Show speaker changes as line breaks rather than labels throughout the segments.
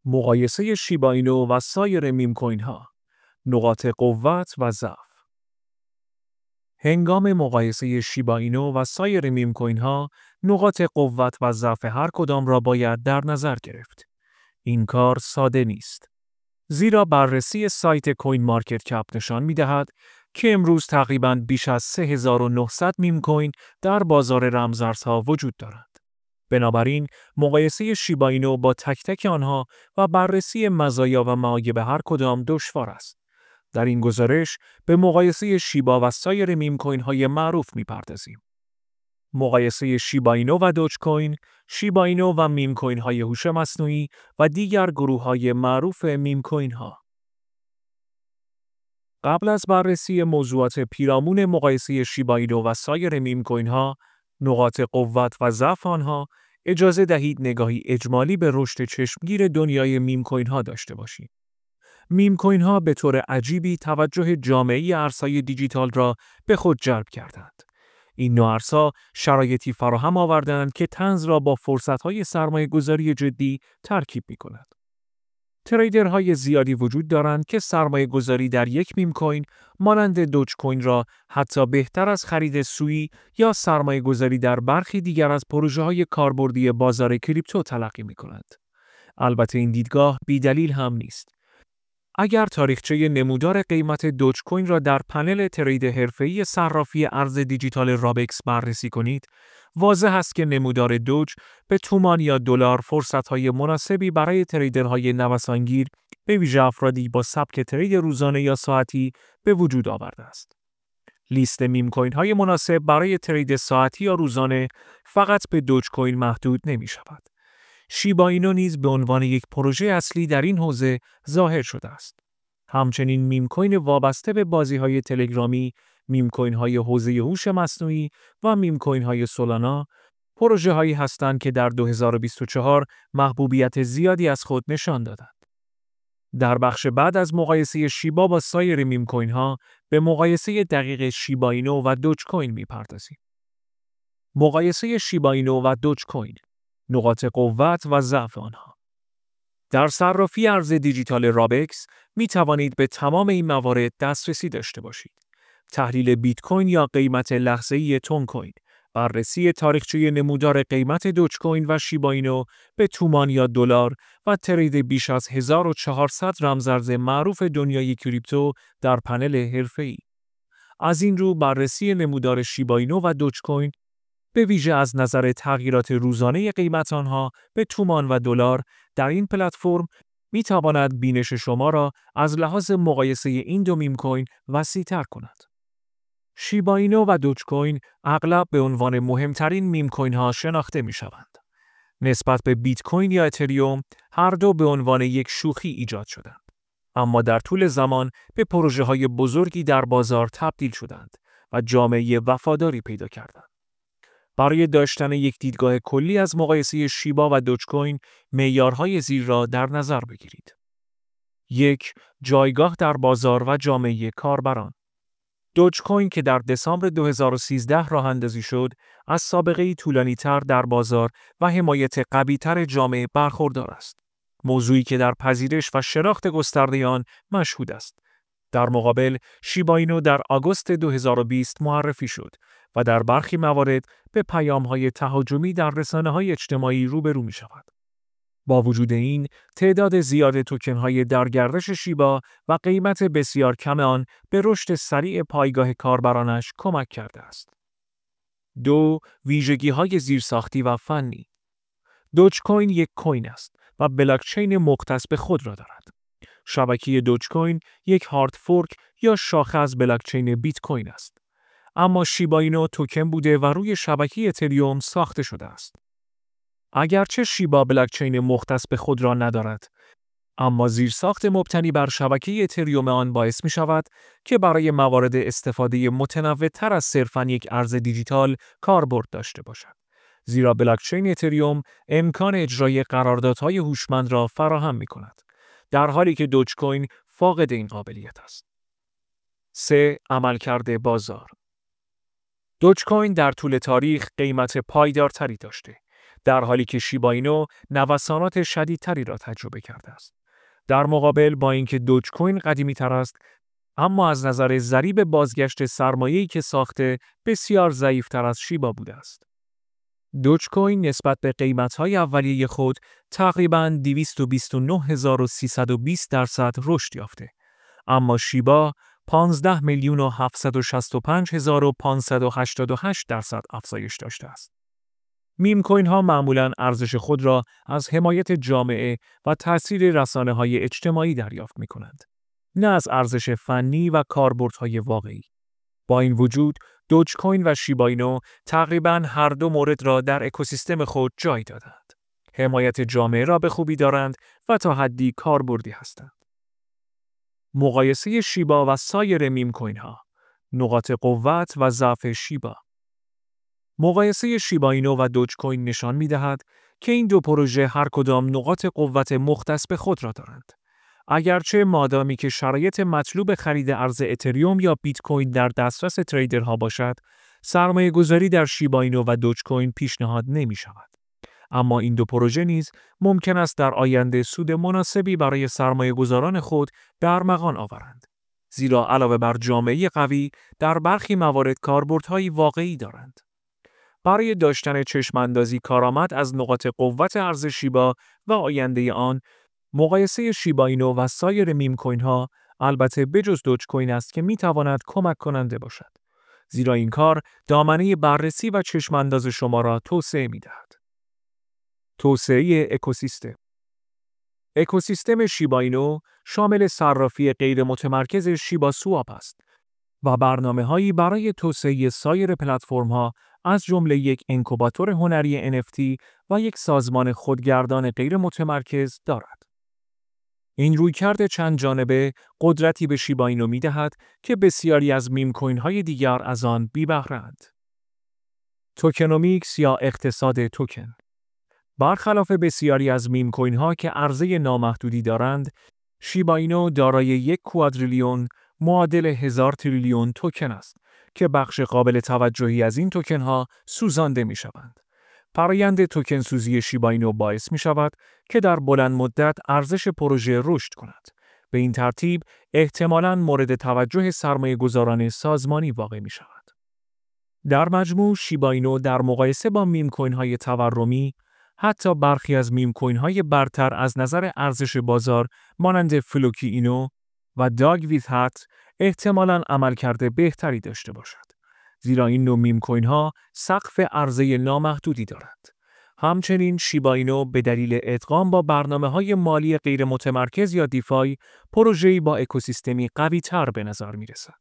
مقایسه شیبا اینو و سایر میم کوین ها، نقاط قوت و ضعف. هنگام مقایسه شیبا اینو و سایر میم کوین ها، نقاط قوت و ضعف هر کدام را باید در نظر گرفت. این کار ساده نیست. زیرا بررسی سایت کوین مارکت کپ نشان می‌دهد که امروز تقریباً بیش از 3900 میم کوین در بازار رمزارزها وجود دارند. بنابراین مقایسه شیبا اینو با تک تک آنها و بررسی مزایا و معایب هر کدام دشوار است. در این گزارش به مقایسه شیبا و سایر میم کوین های معروف می‌پردازیم. مقایسه شیبا اینو و دوج کوین، شیبا اینو و میم کوین های هوش مصنوعی و دیگر گروه های معروف میم کوین ها. قبل از بررسی موضوعات پیرامون مقایسه شیبا اینو و سایر میم کوین ها، نقاط قوت و ضعف آنها، اجازه دهید نگاهی اجمالی به رشد چشمگیر دنیای میم کوین ها داشته باشیم. میم کوین ها به طور عجیبی توجه جامعه ارزهای دیجیتال را به خود جلب کردند. این نوع ارزها شرایطی فراهم آوردند که طنز را با فرصت‌های سرمایه‌گذاری جدی ترکیب می‌کند. تریدرهای زیادی وجود دارند که سرمایه‌گذاری در یک میم کوین مانند دوج کوین را حتی بهتر از خرید سویی یا سرمایه‌گذاری در برخی دیگر از پروژه‌های کاربردی بازار کریپتو تلقی می‌کنند. البته این دیدگاه بی‌دلیل هم نیست. اگر تاریخچه نمودار قیمت دوج کوین را در پنل ترید حرفه‌ای صرافی ارز دیجیتال رابکس بررسی کنید، واضح است که نمودار دوج به تومان یا دلار فرصت‌های مناسبی برای تریدرهای نوسانگیر، به ویژه افرادی با سبک ترید روزانه یا ساعتی، به وجود آورده است. لیست میم کوین‌های مناسب برای ترید ساعتی یا روزانه فقط به دوج کوین محدود نمی‌شود. شیبا اینو نیز به عنوان یک پروژه اصلی در این حوزه ظاهر شده است. همچنین میم کوین وابسته به بازی‌های تلگرامی، میم کوین‌های حوزه هوش مصنوعی و میم کوین‌های سولانا، پروژه‌هایی هستند که در 2024 محبوبیت زیادی از خود نشان دادند. در بخش بعد از مقایسه شیبا با سایر میم کوین‌ها، به مقایسه دقیق شیبا اینو و دوج کوین می‌پردازیم. مقایسه شیبا اینو و دوج کوین، نقاط قوت و ضعف آنها. در صرافی ارز دیجیتال رابکس می توانید به تمام این موارد دسترسی داشته باشید. تحلیل بیت کوین یا قیمت لحظه‌ای تون کوین، بررسی تاریخچه نمودار قیمت دوج کوین و شیبا اینو به تومان یا دلار و ترید بیش از 1400 رمزارز معروف دنیای کریپتو در پنل حرفه‌ای. از این رو بررسی نمودار شیبا اینو و دوج کوین به ویژه از نظر تغییرات روزانه قیمت آنها به تومان و دلار در این پلتفرم می تواند بینش شما را از لحاظ مقایسه این دو میم کوین وسیع‌تر کند. شیبا اینو و دوج کوین اغلب به عنوان مهمترین میم کوین ها شناخته می شوند. نسبت به بیت کوین یا اتریوم، هر دو به عنوان یک شوخی ایجاد شدند. اما در طول زمان به پروژه های بزرگی در بازار تبدیل شدند و جامعه وفاداری پیدا کردند. برای داشتن یک دیدگاه کلی از مقایسه شیبا و دوج کوین، معیارهای زیر را در نظر بگیرید. 1. جایگاه در بازار و جامعه کاربران. دوج کوین که در دسامبر 2013 راه اندازی شد، از سابقه‌ای طولانی‌تر در بازار و حمایت قوی‌تر جامعه برخوردار است. موضوعی که در پذیرش و شناخت گسترده آن مشهود است. در مقابل، شیبا اینو در آگوست 2020 معرفی شد و در برخی موارد به پیام‌های تهاجمی در رسانه‌های اجتماعی روبرو می‌شود. با وجود این، تعداد زیاد توکن‌های در گردش شیبا و قیمت بسیار کم آن به رشد سریع پایگاه کاربرانش کمک کرده است. 2. ویژگی‌های زیرساختی و فنی. دوج کوین یک کوین است و بلاکچین مختص به خود را دارد. شبکه دوج کوین یک هارد فورک یا شاخه از بلاکچین بیت کوین است. اما شیبا اینو توکن بوده و روی شبکه اتریوم ساخته شده است. اگرچه شیبا بلاکچین مختص به خود را ندارد، اما زیرساخت مبتنی بر شبکه اتریوم آن باعث می شود که برای موارد استفاده متنوع‌تر از صرفاً یک ارز دیجیتال کاربرد داشته باشد. زیرا بلاکچین اتریوم امکان اجرای قراردادهای هوشمند را فراهم می کند، در حالی که دوج کوین فاقد این قابلیت است. 3. عملکرد بازار. دوج کوین در طول تاریخ قیمت پایدارتری داشته. در حالی که شیبا اینو نوسانات شدیدتری را تجربه کرده است. در مقابل با اینکه دوج کوین قدیمی‌تر است، اما از نظر ضریب بازگشت سرمایه‌ای که ساخته بسیار ضعیف‌تر از شیبا بوده است. دوج کوین نسبت به قیمت‌های اولیه خود تقریباً 229320% رشد یافته، اما شیبا 15,765,588% افزایش داشته است. میم کوین ها معمولاً ارزش خود را از حمایت جامعه و تأثیر رسانه‌های اجتماعی دریافت می‌کنند، نه از ارزش فنی و کاربردهای واقعی. با این وجود، دوج کوین و شیبا اینو تقریباً هر دو مورد را در اکوسیستم خود جای دادند. حمایت جامعه را به خوبی دارند و تا حدی کاربردی هستند. مقایسه شیبا و سایر میم کوین ها، نقاط قوت و ضعف شیبا. مقایسه شیبا اینو و دوج کوین نشان می‌دهد که این دو پروژه هر کدام نقاط قوت مختص به خود را دارند. اگرچه مادامی که شرایط مطلوب خرید ارز اتریوم یا بیت کوین در دسترس تریدرها باشد، سرمایه‌گذاری در شیبا اینو و دوج کوین پیشنهاد نمی‌شود. اما این دو پروژه نیز ممکن است در آینده سود مناسبی برای سرمایه‌گذاران خود به ارمغان آورند. زیرا علاوه بر جامعه قوی، در برخی موارد کاربردهای واقعی دارند. برای داشتن چشم‌اندازی کارآمد از نقاط قوت ارز شیبا و آینده آن، مقایسه شیبا اینو و سایر میم کوین ها البته بجز دوج کوین است که می‌تواند کمک کننده باشد. زیرا این کار دامنه بررسی و چشم‌انداز شما را توسعه می‌دهد. توسعه اکوسیستم. اکوسیستم شیبا اینو شامل صرافی غیر متمرکز شیبا سواپ است و برنامه‌هایی برای توسعه سایر پلتفرم‌ها از جمله یک انکوباتور هنری NFT و یک سازمان خودگردان غیر متمرکز دارد. این رویکرد چند جانبه قدرتی به شیبا اینو می‌دهد که بسیاری از میم کوین‌های دیگر از آن بی‌بهره‌اند. توکنومیکس یا اقتصاد توکن. برخلاف بسیاری از میم کوین‌ها که عرضه نامحدودی دارند، شیبا اینو دارای 1 کوادریلیون معادل 1000 تریلیون توکن است که بخش قابل توجهی از این توکن‌ها سوزانده می‌شوند. فرآیند توکن سوزی شیبا اینو باعث می‌شود که در بلند مدت ارزش پروژه رشد کند. به این ترتیب احتمالاً مورد توجه سرمایه‌گذاران سازمانی واقع می‌شود. در مجموع شیبا اینو در مقایسه با میم کوین‌های تورمی، حتی برخی از میم کوین‌های برتر از نظر ارزش بازار مانند فلوکی اینو و داگ ویت هات احتمالاً عملکرد بهتری داشته باشد. زیرا این نوع میم کوین‌ها سقف عرضه نامحدودی دارند. همچنین شیبا اینو به دلیل ادغام با برنامه‌های مالی غیر متمرکز یا دیفای، پروژه‌ای با اکوسیستمی قوی‌تر به نظر می‌رسد.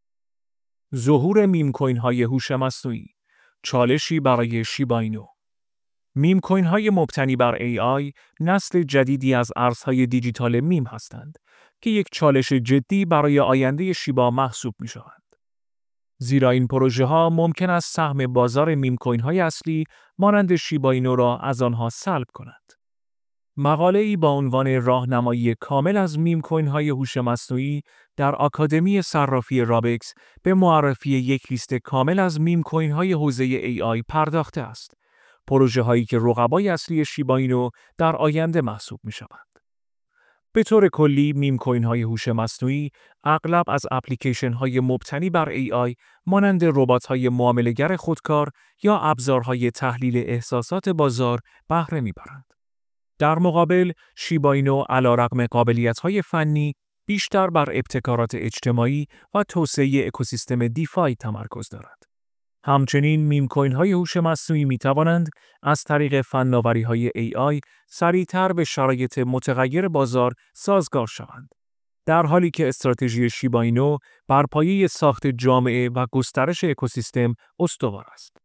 ظهور میم کوین‌های هوش مصنوعی، چالشی برای شیبا اینو. میم کوین‌های مبتنی بر AI نسل جدیدی از ارزهای دیجیتال میم هستند که یک چالش جدی برای آینده شیبا محسوب می‌شوند. زیرا این پروژه‌ها ممکن است سهم بازار میم کوین‌های اصلی مانند شیبا اینو را از آنها سلب کنند. مقاله‌ای با عنوان راهنمایی کامل از میم کوین‌های هوش مصنوعی در آکادمی صرافی رابکس به معرفی یک لیست کامل از میم کوین‌های حوزه AI پرداخته است. پروژه‌هایی که رقبای اصلی شیبا اینو در آینده محسوب می‌شوند. به طور کلی میم کوین‌های هوش مصنوعی اغلب از اپلیکیشن‌های مبتنی بر AI مانند ربات‌های معامله‌گر خودکار یا ابزارهای تحلیل احساسات بازار بهره می‌برند. در مقابل شیبا اینو علیرغم قابلیت‌های فنی بیشتر بر ابتکارات اجتماعی و توسعه اکوسیستم دیفای تمرکز دارد. همچنین میم کوین‌های هوش مصنوعی می‌توانند از طریق فناوری‌های AI سریعتر به شرایط متغیر بازار سازگار شوند، در حالی که استراتژی شیبا اینو بر پایه ساخت جامعه و گسترش اکوسیستم استوار است.